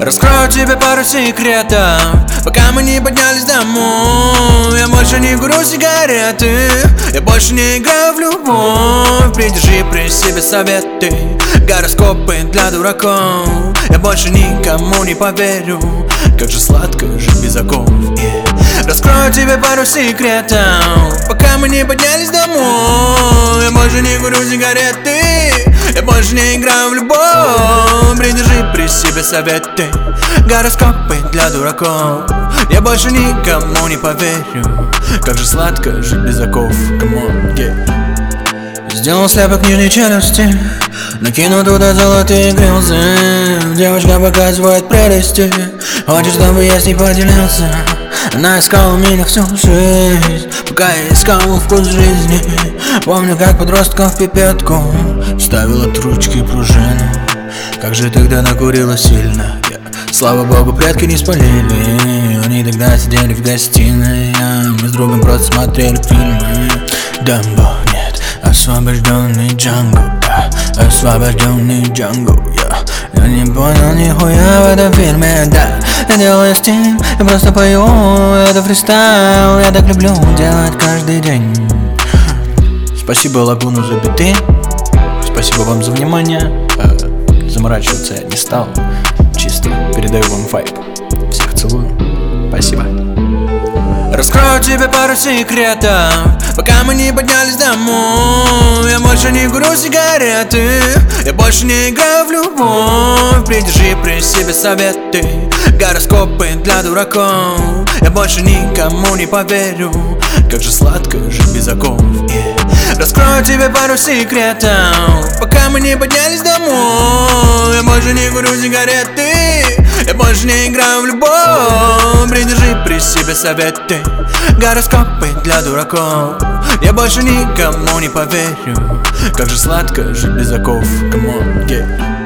Раскрою тебе пару секретов, пока мы не поднялись домой. Я больше не курю сигареты, я больше не играю в любовь. Придержи при себе советы, гороскопы для дураков. Я больше никому не поверю, как же сладко жить без оков. Раскрою тебе пару секретов, пока мы не поднялись домой. Я больше не курю сигареты, я больше не играю в любовь. Придержи при себе советы, гороскопы для дураков. Я больше никому не поверю, как же сладко жить без оков. Come on, yeah. Сделал слепок нижней челюсти, накину туда золотые грезы. Девочка показывает прелести, хочет, чтобы я с ней поделился. Она искала меня всю жизнь, пока я искал вкус жизни. Помню, как подростком в пипетку ставила от ручки пружину. Как же тогда накурила сильно, слава богу, предки не спалили. Они тогда сидели в гостиной, мы с другом просто смотрели фильмы. Дамбо, нет, освобожденный Джанго, освобожденный Джанго, я не понял нихуя в этом фильме, да. Я делаю стиль, я просто пою, это фристайл, я так люблю делать каждый день. Спасибо Лагуну за биты, спасибо вам за внимание. Заморачиваться я не стал, чисто передаю вам вайб. Всех целую, спасибо. Раскрою тебе пару секретов, пока мы не поднялись домой. Я больше не курю сигареты, я больше не играю в любовь. Придержи при себе советы, гороскопы для дураков. Я больше никому не поверю, как же сладко жить без оков. Раскрою тебе пару секретов, пока мы не поднялись домой. Я больше не курю сигареты, я больше не играю в любовь. Придержи при себе советы, гороскопы для дураков. Я больше никому не поверю, как же сладко жить без оков. Come on, yeah.